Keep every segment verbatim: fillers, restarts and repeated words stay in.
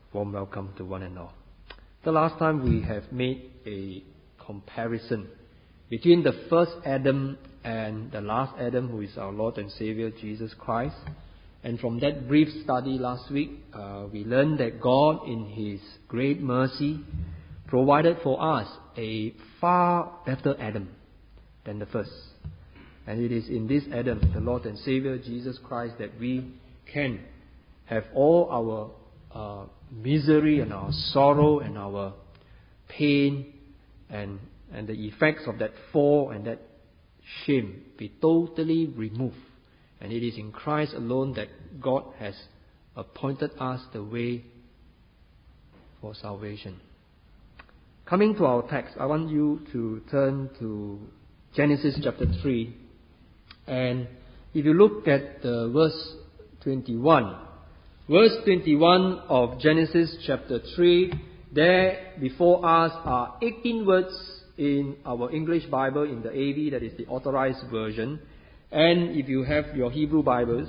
Warm welcome to one and all. The last time we have made a comparison between the first Adam and the last Adam, who is our Lord and Savior Jesus Christ. And from that brief study last week, uh, we learned that God, in His great mercy, provided for us a far better Adam than the first. And it is in this Adam, the Lord and Savior Jesus Christ, that we can have all our uh, misery and our sorrow and our pain and and the effects of that fall and that shame be totally removed. And it is in Christ alone that God has appointed us the way for salvation. Coming to our text, I want you to turn to Genesis chapter three. And if you look at the verse twenty-one, verse twenty-one of Genesis chapter three, there before us are eighteen words in our English Bible, in the A V, that is the authorized version. And if you have your Hebrew Bibles,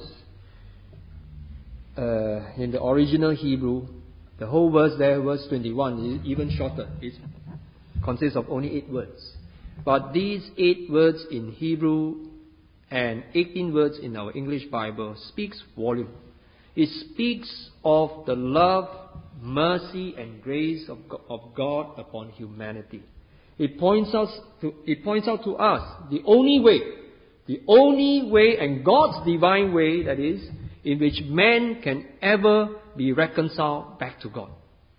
uh, in the original Hebrew, the whole verse there, verse twenty-one, is even shorter. It consists of only eight words. But these eight words in Hebrew and eighteen words in our English Bible speaks volume. It speaks of the love, mercy and grace of God upon humanity. It points us to, it points out to us the only way, the only way and God's divine way, that is, in which man can ever be reconciled back to God.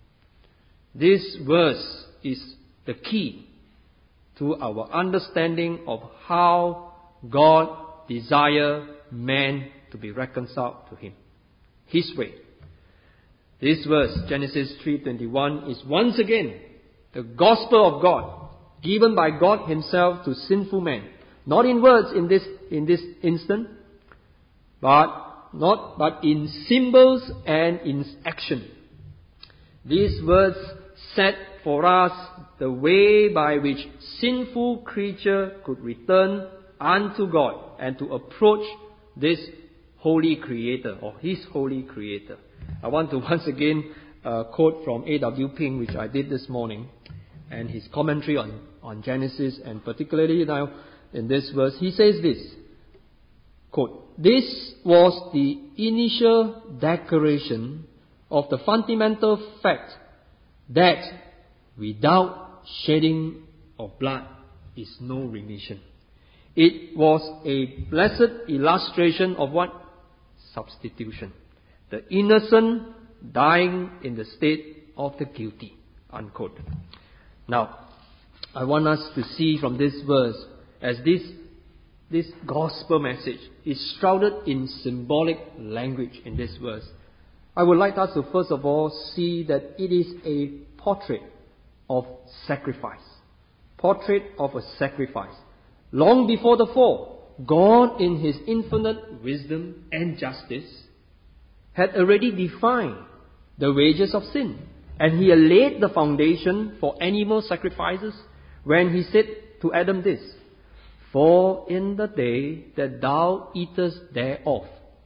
This verse is the key to our understanding of how God desires man to be reconciled to Him. His way. This verse, Genesis three twenty-one, is once again the gospel of God, given by God Himself to sinful man. Not in words in this in this instant, but not but in symbols and in action. These words set for us the way by which sinful creature could return unto God and to approach this holy Creator, or His holy Creator. I want to once again uh, quote from A W Pink, which I did this morning, and his commentary on, on Genesis, and particularly now in this verse. He says this, quote, "This was the initial declaration of the fundamental fact that without shedding of blood is no remission. It was a blessed illustration of what? Substitution. The innocent dying in the state of the guilty." Unquote. Now, I want us to see from this verse, as this, this gospel message is shrouded in symbolic language in this verse, I would like us to first of all see that it is a portrait of sacrifice. Portrait of a sacrifice. Long before the fall, God, in His infinite wisdom and justice, had already defined the wages of sin. And He had laid the foundation for animal sacrifices when He said to Adam this, "For in the day that thou eatest thereof,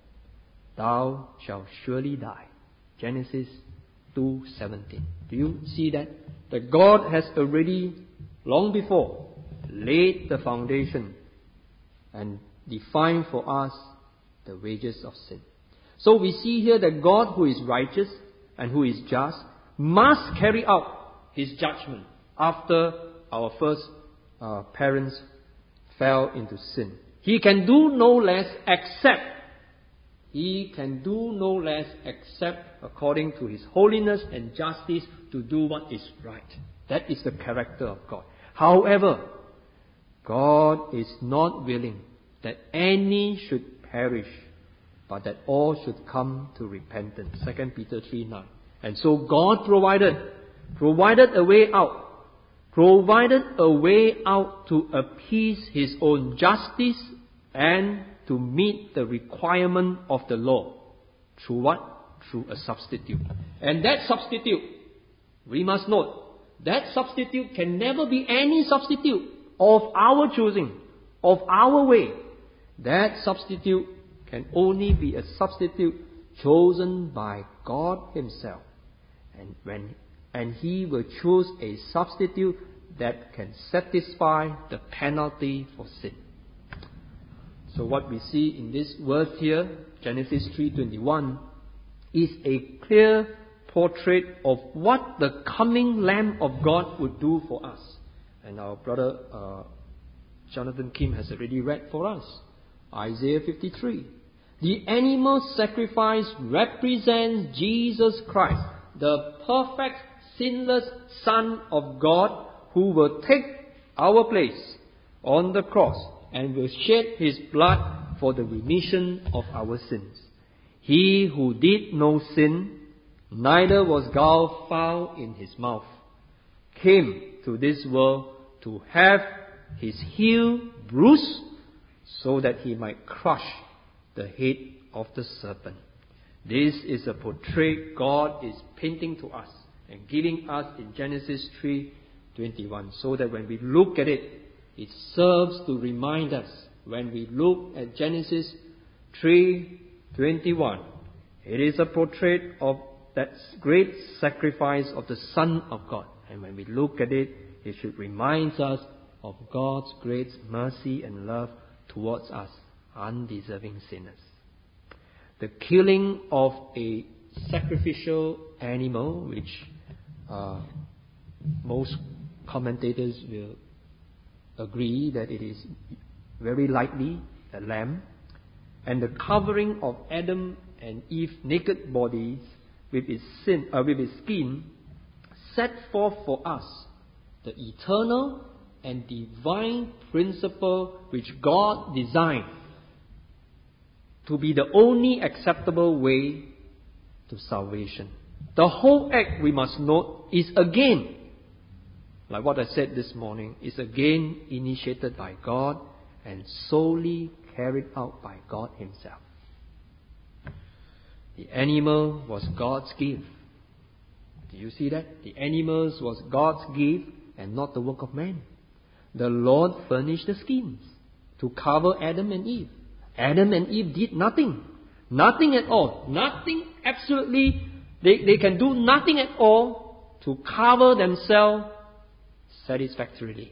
thou shalt surely die." Genesis two seventeen. Do you see that? That God has already, long before, laid the foundation and defined for us the wages of sin. So we see here that God, who is righteous and who is just, must carry out His judgment after our first uh, parents fell into sin. He can do no less except, He can do no less except according to His holiness and justice to do what is right. That is the character of God. However, God is not willing that any should perish, but that all should come to repentance. Second Peter three nine. And so God provided, provided a way out, provided a way out to appease His own justice and to meet the requirement of the law. Through what? Through a substitute. And that substitute, we must note, that substitute can never be any substitute of our choosing, of our way. That substitute can only be a substitute chosen by God Himself. And when and He will choose a substitute that can satisfy the penalty for sin. So what we see in this verse here, Genesis three twenty-one, is a clear portrait of what the coming Lamb of God would do for us. And our brother uh, Jonathan Kim has already read for us Isaiah fifty-three. The animal sacrifice represents Jesus Christ, the perfect, sinless Son of God, who will take our place on the cross and will shed His blood for the remission of our sins. He who did no sin, neither was gall found in His mouth, came to this world to have His heel bruised so that He might crush the head of the serpent. This is a portrait God is painting to us and giving us in Genesis three twenty-one, so that when we look at it, it serves to remind us. When we look at Genesis three twenty-one, it is a portrait of that great sacrifice of the Son of God. And when we look at it, it should remind us of God's great mercy and love towards us, undeserving sinners. The killing of a sacrificial animal, which uh, most commentators will agree that it is very likely a lamb, and the covering of Adam and Eve's naked bodies with its sin, uh, with its skin, set forth for us the eternal and divine principle which God designed to be the only acceptable way to salvation. The whole act, we must note, is again, like what I said this morning, is again initiated by God and solely carried out by God Himself. The animal was God's gift. Do you see that? The animals was God's gift and not the work of man. The Lord furnished the skins to cover Adam and Eve. Adam and Eve did nothing. Nothing at all. Nothing, absolutely. They, they can do nothing at all to cover themselves satisfactorily.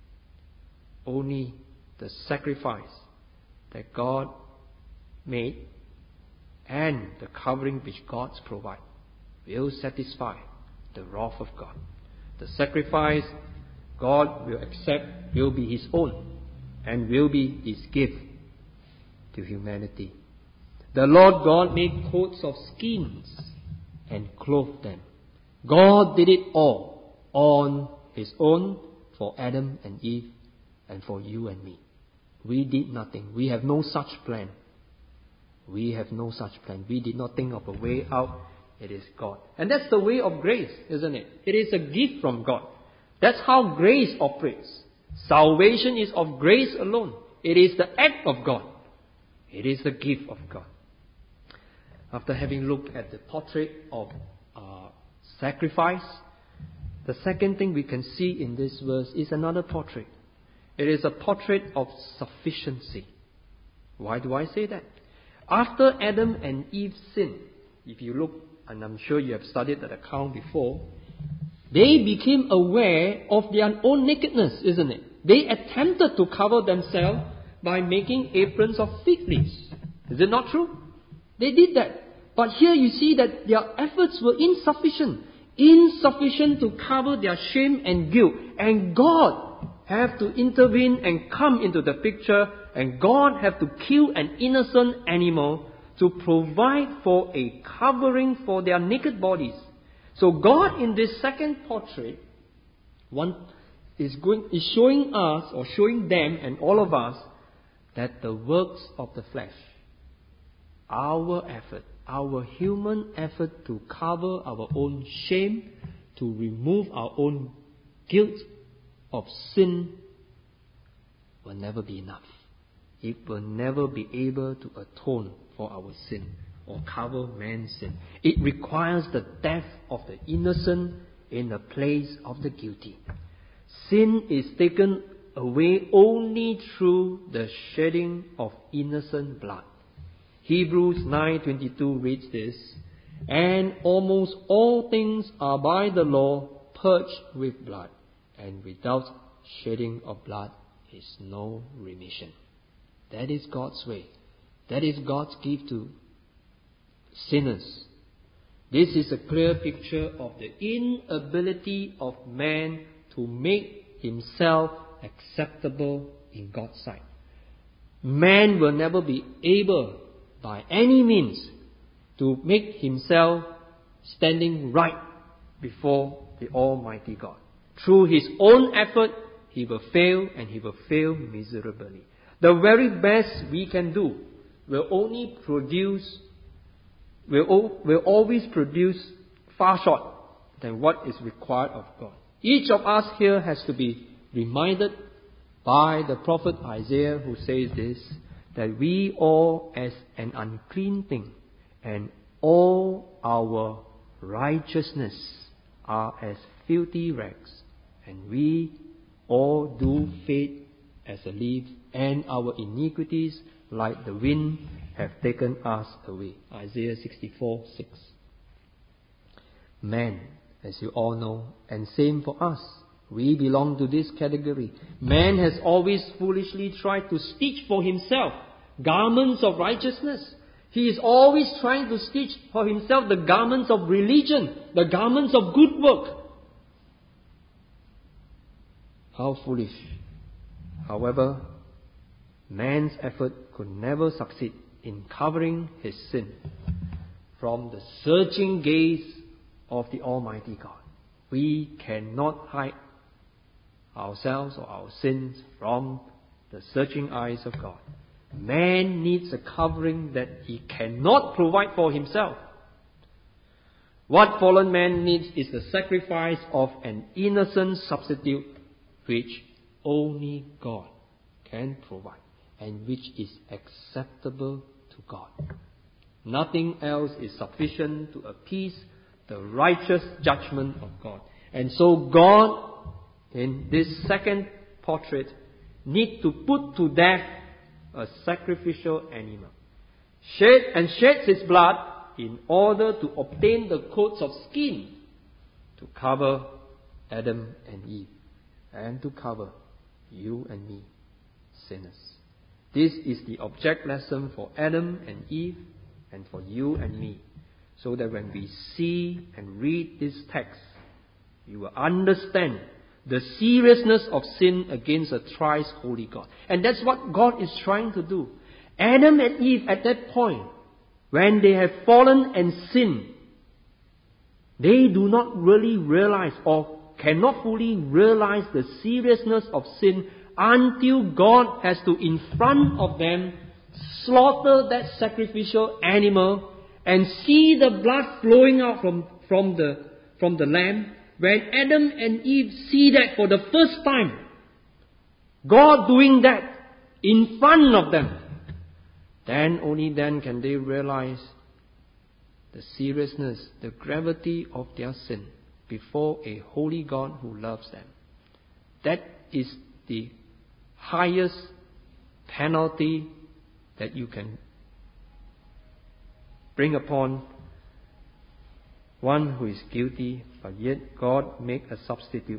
Only the sacrifice that God made and the covering which God provides will satisfy the wrath of God. The sacrifice God will accept will be His own and will be His gift to humanity. The Lord God made coats of skins and clothed them. God did it all on His own for Adam and Eve and for you and me. We did nothing. We have no such plan. We have no such plan. We did not think of a way out. It is God. And that's the way of grace, isn't it? It is a gift from God. That's how grace operates. Salvation is of grace alone. It is the act of God. It is the gift of God. After having looked at the portrait of uh, sacrifice, the second thing we can see in this verse is another portrait. It is a portrait of sufficiency. Why do I say that? After Adam and Eve sinned, if you look, and I'm sure you have studied that account before, they became aware of their own nakedness, isn't it? They attempted to cover themselves by making aprons of fig leaves. Is it not true? They did that. But here you see that their efforts were insufficient. Insufficient to cover their shame and guilt. And God have to intervene and come into the picture, and God have to kill an innocent animal to provide for a covering for their naked bodies. So God in this second portrait one is going is showing us, or showing them and all of us, that the works of the flesh, our effort, our human effort to cover our own shame, to remove our own guilt of sin, will never be enough. It will never be able to atone for our sin or cover man's sin. It requires the death of the innocent in the place of the guilty. Sin is taken away only through the shedding of innocent blood. Hebrews nine twenty-two reads this, And almost all things are by the law purged with blood, and without shedding of blood is no remission. That is God's way. That is God's gift to sinners. This is a clear picture of the inability of man to make himself acceptable in God's sight. Man will never be able by any means to make himself standing right before the Almighty God. Through his own effort, he will fail, and he will fail miserably. The very best we can do will only produce, will, will always produce far short than what is required of God. Each of us here has to be reminded by the prophet Isaiah, who says this, that we all as an unclean thing, and all our righteousness are as filthy rags, and we all do fade as a leaf, and our iniquities like the wind have taken us away. Isaiah sixty-four six. Man, as you all know, and same for us, we belong to this category. Man has always foolishly tried to stitch for himself garments of righteousness. He is always trying to stitch for himself the garments of religion, the garments of good work. How foolish. However, man's effort could never succeed in covering his sin from the searching gaze of the Almighty God. We cannot hide ourselves or our sins from the searching eyes of God. Man needs a covering that he cannot provide for himself. What fallen man needs is the sacrifice of an innocent substitute, which only God can provide, and which is acceptable to God. Nothing else is sufficient to appease the righteous judgment of God. And so God, in this second portrait, need to put to death a sacrificial animal, shed and sheds his blood in order to obtain the coats of skin to cover Adam and Eve, and to cover you and me, sinners. This is the object lesson for Adam and Eve, and for you and me, so that when we see and read this text, you will understand the seriousness of sin against a thrice holy God. And that's what God is trying to do. Adam and Eve, at that point, when they have fallen and sinned, they do not really realize, or cannot fully realize, the seriousness of sin until God has to, in front of them, slaughter that sacrificial animal and see the blood flowing out from, from the from the lamb. When Adam and Eve see that for the first time, God doing that in front of them, then only then can they realize the seriousness, the gravity of their sin before a holy God who loves them. That is the highest penalty that you can bring upon one who is guilty, but yet God make a substitute.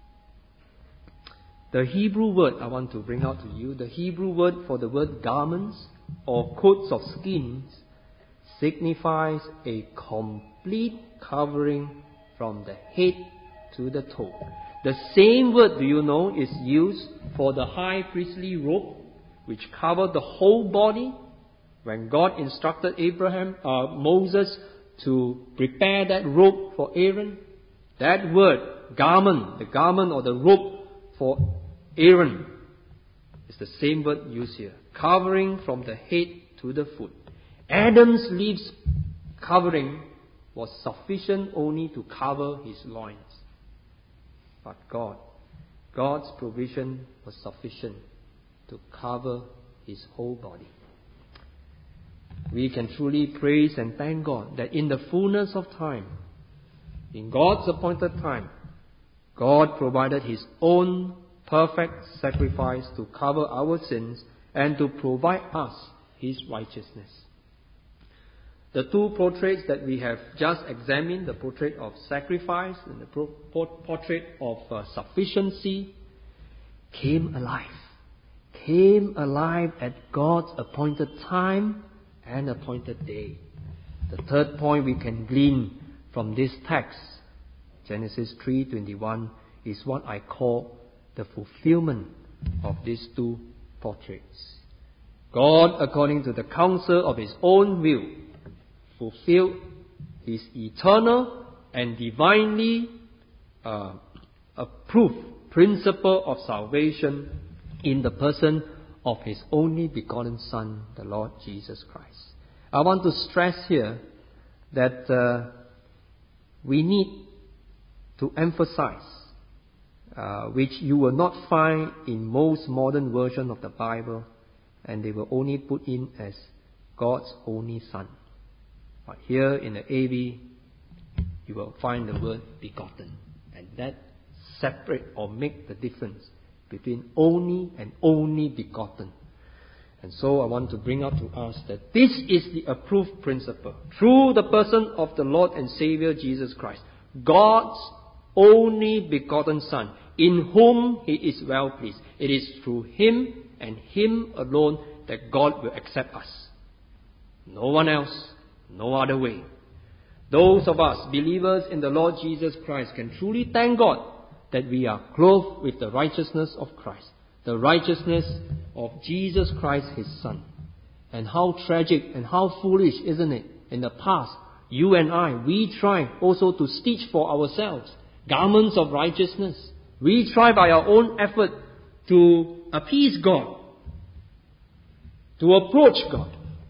The Hebrew word I want to bring out to you, the Hebrew word for the word garments or coats of skins, signifies a complete covering from the head to the toe. The same word, do you know, is used for the high priestly robe, which covered the whole body. When God instructed Abraham, uh, Moses to prepare that robe for Aaron, that word, garment, the garment or the robe for Aaron, is the same word used here. Covering from the head to the foot. Adam's leaves covering was sufficient only to cover his loins. But God, God's provision was sufficient to cover his whole body. We can truly praise and thank God that in the fullness of time, in God's appointed time, God provided his own perfect sacrifice to cover our sins and to provide us his righteousness. The two portraits that we have just examined, the portrait of sacrifice and the portrait of uh, sufficiency, came alive. Came alive at God's appointed time and appointed day. The third point we can glean from this text, Genesis three twenty-one, is what I call the fulfillment of these two portraits. God, according to the counsel of His own will, fulfilled His eternal and divinely uh, approved principle of salvation in the person of His only begotten Son, the Lord Jesus Christ. I want to stress here that uh, we need to emphasize, uh, which you will not find in most modern versions of the Bible, and they will only put in as God's only Son. But here in the A V, you will find the word begotten, and that separate or make the difference between only and only begotten. And so I want to bring out to us that this is the approved principle. Through the person of the Lord and Savior Jesus Christ, God's only begotten Son, in whom He is well pleased. It is through Him and Him alone that God will accept us. No one else, no other way. Those of us, believers in the Lord Jesus Christ, can truly thank God that we are clothed with the righteousness of Christ, the righteousness of Jesus Christ, His Son. And how tragic and how foolish, isn't it? In the past, you and I, we try also to stitch for ourselves garments of righteousness. We try by our own effort to appease God, to approach God.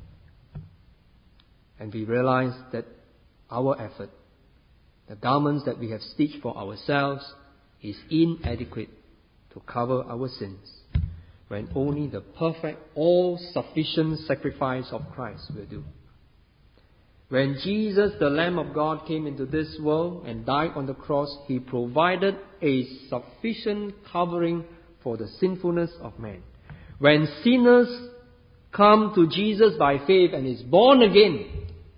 And we realize that our effort, the garments that we have stitched for ourselves, is inadequate to cover our sins, when only the perfect, all-sufficient sacrifice of Christ will do. When Jesus, the Lamb of God, came into this world and died on the cross, He provided a sufficient covering for the sinfulness of man. When sinners come to Jesus by faith and is born again,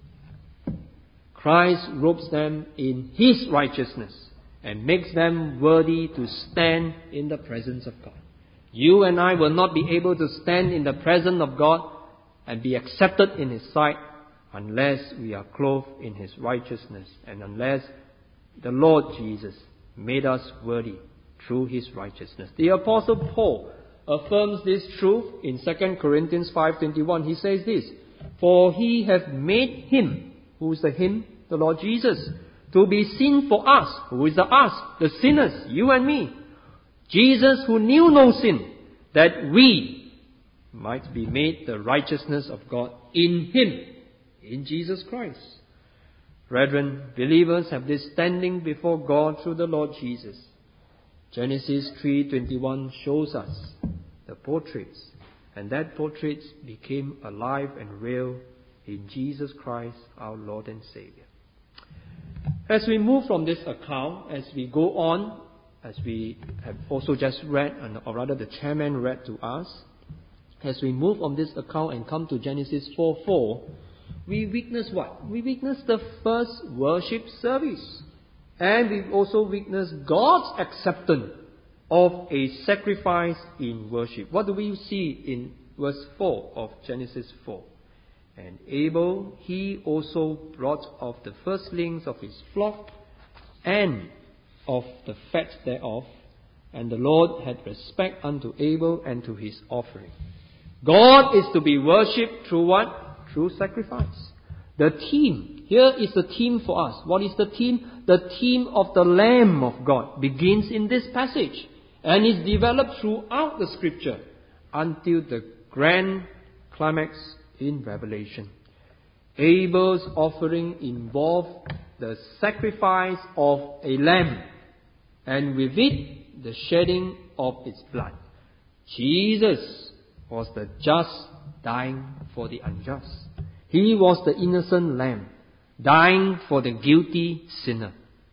Christ robes them in His righteousness and makes them worthy to stand in the presence of God. You and I will not be able to stand in the presence of God and be accepted in His sight unless we are clothed in His righteousness and unless the Lord Jesus made us worthy through His righteousness. The Apostle Paul affirms this truth in Second Corinthians five twenty-one. He says this, "For He hath made Him," who is the Him? The Lord Jesus, "to be sin for us." Who is the us? The sinners, you and me. Jesus, who knew no sin, that we might be made the righteousness of God in Him, in Jesus Christ. Brethren, believers have this standing before God through the Lord Jesus. Genesis three twenty-one shows us the portraits, and that portraits became alive and real in Jesus Christ, our Lord and Savior. As we move from this account, as we go on, as we have also just read, or rather the chairman read to us, as we move on this account and come to Genesis four four, we witness what? We witness the first worship service. And we also witness God's acceptance of a sacrifice in worship. What do we see in verse four of Genesis four? "And Abel, he also brought of the firstlings of his flock and of the fat thereof, and the Lord had respect unto Abel and to his offering." God is to be worshipped through what? Through sacrifice. The theme, here is the theme for us. What is the theme? The theme of the Lamb of God begins in this passage and is developed throughout the Scripture until the grand climax in Revelation. Abel's offering involved the sacrifice of a lamb, and with it the shedding of its blood. Jesus was the just dying for the unjust. He was the innocent lamb dying for the guilty sinner.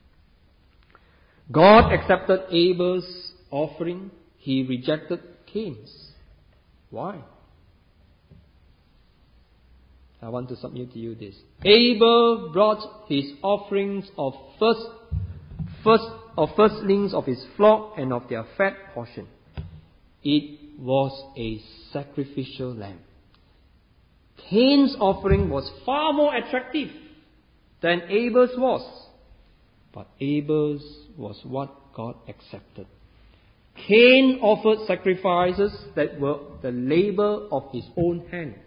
God accepted Abel's offering. He rejected Cain's. Why? I want to submit to you this. Abel brought his offerings of first, first of firstlings of his flock and of their fat portion. It was a sacrificial lamb. Cain's offering was far more attractive than Abel's was. But Abel's was what God accepted. Cain offered sacrifices that were the labor of his own hand.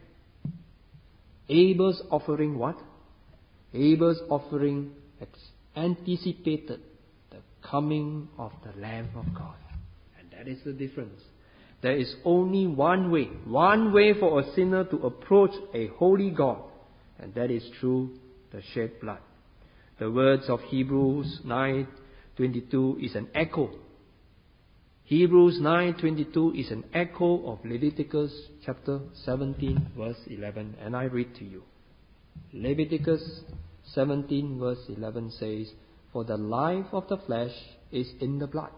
Abel's offering what? Abel's offering anticipated the coming of the Lamb of God. And that is the difference. There is only one way, one way for a sinner to approach a holy God, and that is through the shed blood. The words of Hebrews nine twenty-two is an echo. Hebrews nine twenty-two is an echo of Leviticus chapter seventeen verse eleven, and I read to you. Leviticus seventeen verse eleven says, "For the life of the flesh is in the blood,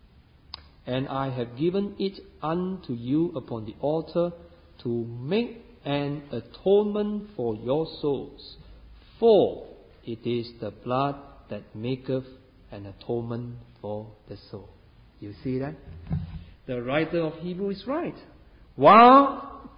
and I have given it unto you upon the altar to make an atonement for your souls. For it is the blood that maketh an atonement for the soul." You see that? The writer of Hebrews is right. While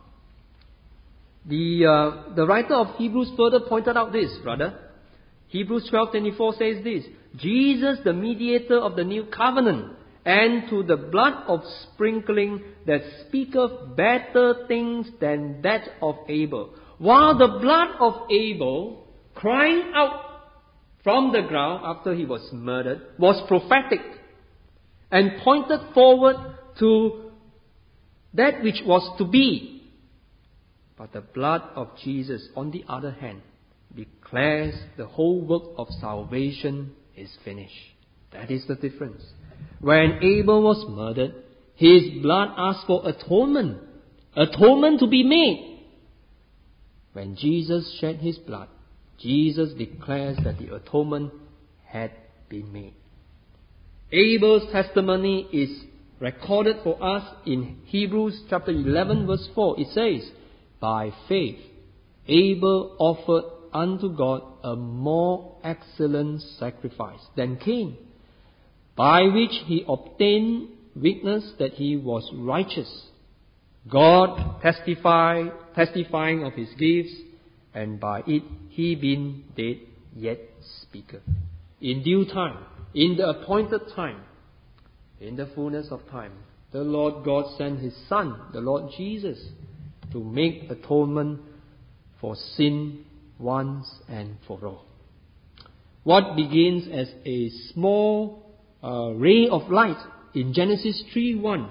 the uh, the writer of Hebrews further pointed out this, brother. Hebrews twelve twenty-four says this: "Jesus, the mediator of the new covenant, and to the blood of sprinkling that speaketh better things than that of Abel." While the blood of Abel, crying out from the ground after he was murdered, was prophetic and pointed forward to that which was to be. But the blood of Jesus, on the other hand, declares the whole work of salvation is finished. That is the difference. When Abel was murdered, his blood asked for atonement, atonement to be made. When Jesus shed his blood, Jesus declares that the atonement had been made. Abel's testimony is recorded for us in Hebrews chapter eleven verse four. It says, "By faith Abel offered unto God a more excellent sacrifice than Cain, by which he obtained witness that he was righteous, God testify, testifying of his gifts, and by it he being dead yet speaketh." In due time, in the appointed time, in the fullness of time, the Lord God sent his Son, the Lord Jesus, to make atonement for sin once and for all. What begins as a small uh, ray of light in Genesis three one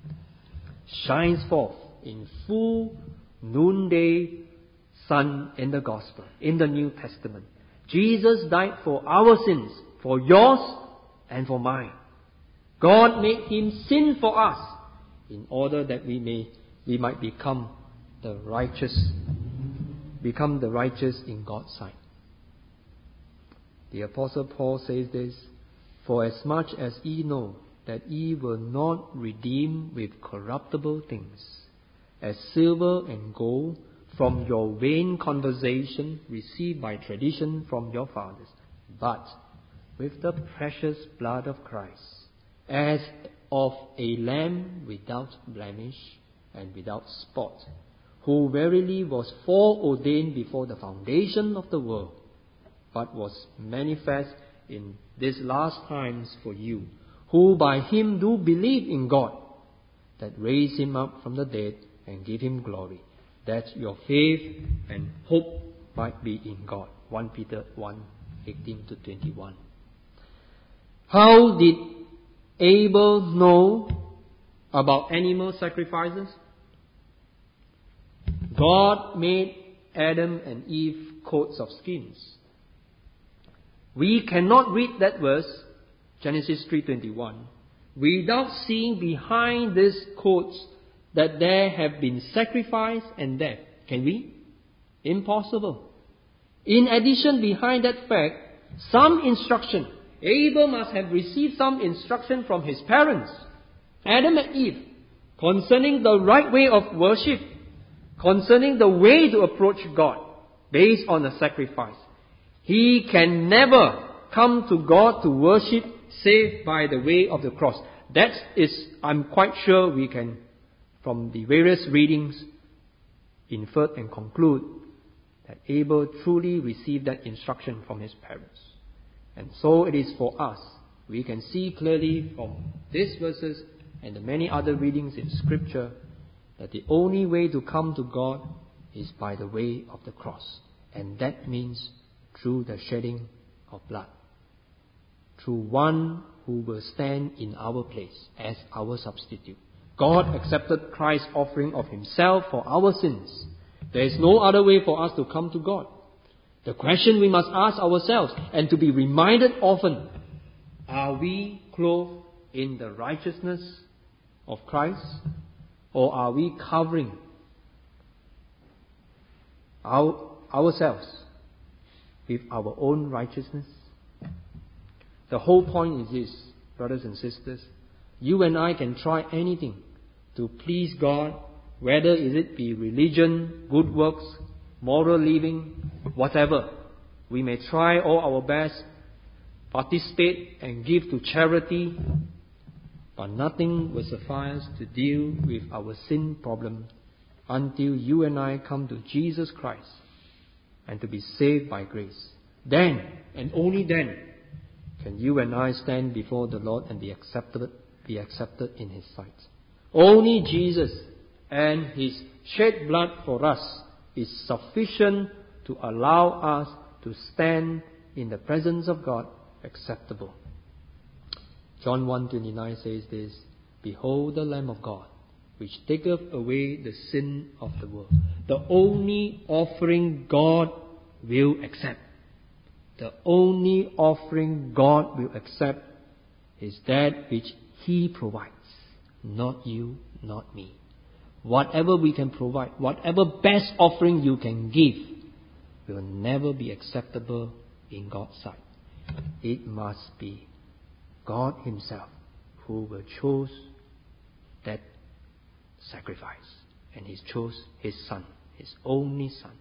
shines forth in full noonday sun in the Gospel, in the New Testament. Jesus died for our sins, for yours and for mine. God made him sin for us in order that we may we might become the righteous, become the righteous in God's sight. The Apostle Paul says this: "For as much as ye know that ye were not redeemed with corruptible things, as silver and gold, from your vain conversation received by tradition from your fathers, but with the precious blood of Christ, as of a lamb without blemish and without spot, who verily was foreordained before the foundation of the world, but was manifest in these last times for you, who by him do believe in God, that raised him up from the dead and give him glory, that your faith and hope might be in God." First Peter one eighteen to twenty-one. How did Abel know about animal sacrifices? God made Adam and Eve coats of skins. We cannot read that verse, Genesis three twenty-one, without seeing behind these coats that there have been sacrifice and death. Can we? Impossible. In addition, behind that fact, some instruction. Abel must have received some instruction from his parents, Adam and Eve, concerning the right way of worship, concerning the way to approach God. based on a sacrifice. He can never come to God to worship save by the way of the cross. That is, I'm quite sure we can, from the various readings, infer and conclude that Abel truly received that instruction from his parents. And so it is for us. We can see clearly from these verses and the many other readings in Scripture that the only way to come to God is by the way of the cross. And that means through the shedding of blood. Through one who will stand in our place as our substitute. God accepted Christ's offering of himself for our sins. There is no other way for us to come to God. The question we must ask ourselves, and to be reminded often, are we clothed in the righteousness of Christ? Or are we covering our, ourselves with our own righteousness? The whole point is this, brothers and sisters. You and I can try anything to please God, whether it be religion, good works, moral living, whatever. We may try all our best, participate and give to charity, but nothing will suffice to deal with our sin problem until you and I come to Jesus Christ and to be saved by grace. Then, and only then, can you and I stand before the Lord and be accepted, be accepted in His sight. Only Jesus and His shed blood for us is sufficient to allow us to stand in the presence of God acceptable. John one twenty-nine says this, Behold the Lamb of God, which taketh away the sin of the world. The only offering God will accept. The only offering God will accept is that which He provides. Not you, not me. Whatever we can provide, whatever best offering you can give, will never be acceptable in God's sight. It must be God Himself who will choose that sacrifice. And He chose His Son, His only Son,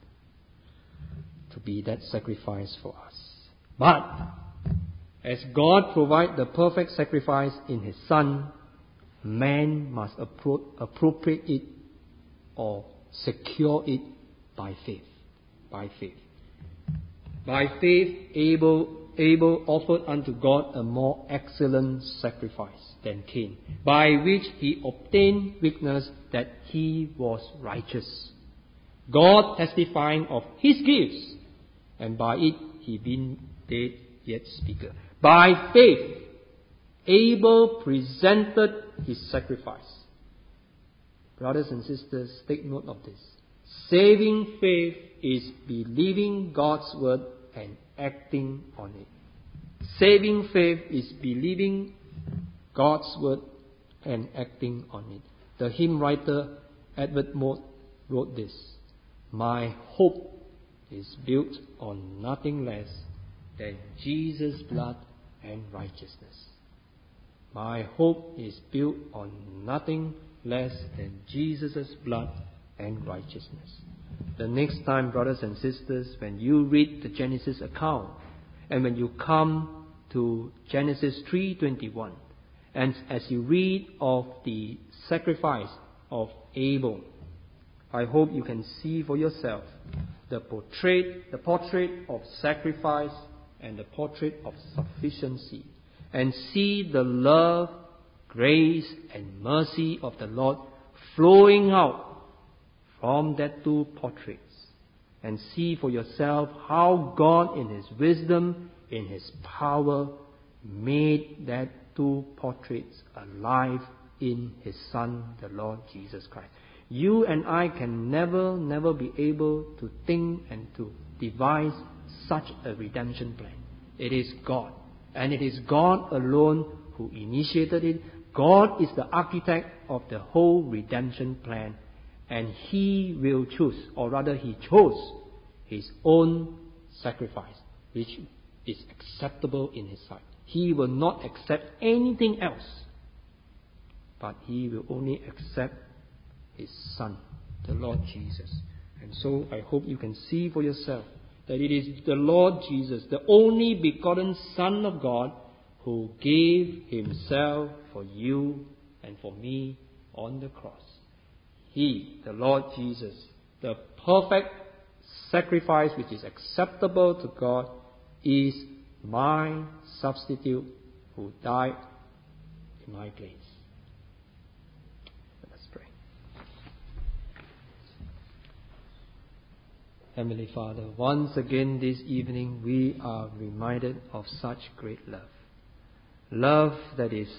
to be that sacrifice for us. But, as God provides the perfect sacrifice in His Son, man must appro- appropriate it or secure it by faith. By faith. By faith, Abel, Abel offered unto God a more excellent sacrifice than Cain, by which he obtained witness that he was righteous, God testifying of His gifts, and by it he being dead yet speaketh. By faith, Abel presented his sacrifice. Brothers and sisters, take note of this. Saving faith is believing God's word and acting on it. Saving faith is believing God's word and acting on it. The hymn writer Edward Mote wrote this, My hope is built on nothing less than Jesus' blood and righteousness. My hope is built on nothing less than Jesus' blood and righteousness. The next time, brothers and sisters, when you read the Genesis account, and when you come to Genesis three twenty-one, and as you read of the sacrifice of Abel, I hope you can see for yourself the portrait, the portrait of sacrifice and the portrait of sufficiency, and see the love, grace, and mercy of the Lord flowing out from that two portraits, and see for yourself how God in His wisdom, in His power, made that two portraits alive in His Son, the Lord Jesus Christ. You and I can never, never be able to think and to devise such a redemption plan. It is God. And it is God alone who initiated it. God is the architect of the whole redemption plan. And He will choose, or rather He chose His own sacrifice, which is acceptable in His sight. He will not accept anything else, but He will only accept His Son, the Lord Jesus. And so I hope you can see for yourself that it is the Lord Jesus, the only begotten Son of God, who gave himself for you and for me on the cross. He, the Lord Jesus, the perfect sacrifice which is acceptable to God, is my substitute who died in my place. Let us pray. Heavenly Father, once again this evening we are reminded of such great love. Love that is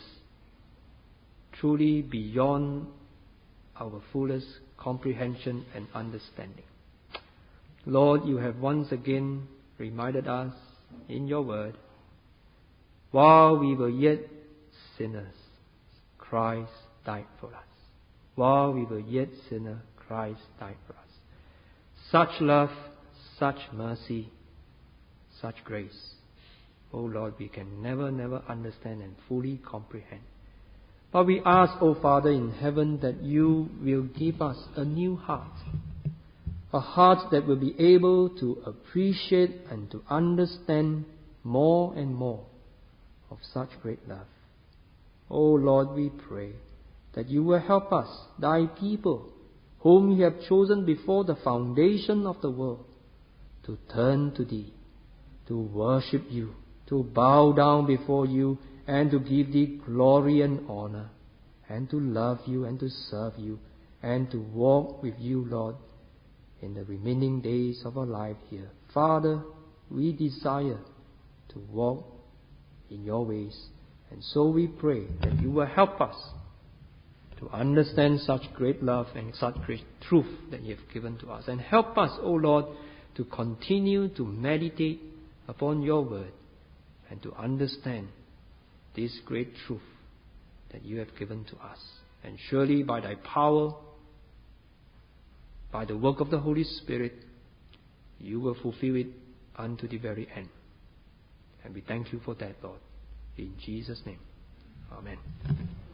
truly beyond our fullest comprehension and understanding. Lord, you have once again reminded us in your word, while we were yet sinners, Christ died for us. While we were yet sinners, Christ died for us. Such love, such mercy, such grace. Oh Lord, we can never, never understand and fully comprehend. But we ask, O Father in heaven, that you will give us a new heart. A heart that will be able to appreciate and to understand more and more of such great love. O Lord, we pray that you will help us, thy people, whom you have chosen before the foundation of the world, to turn to thee, to worship you, to bow down before you, and to give thee glory and honor, and to love you and to serve you, and to walk with you, Lord, in the remaining days of our life here. Father, we desire to walk in your ways, and so we pray that you will help us to understand such great love and such great truth that you have given to us. And help us, O Lord, to continue to meditate upon your word and to understand this great truth that you have given to us. And surely by thy power, by the work of the Holy Spirit, you will fulfill it unto the very end. And we thank you for that, Lord. In Jesus' name. Amen.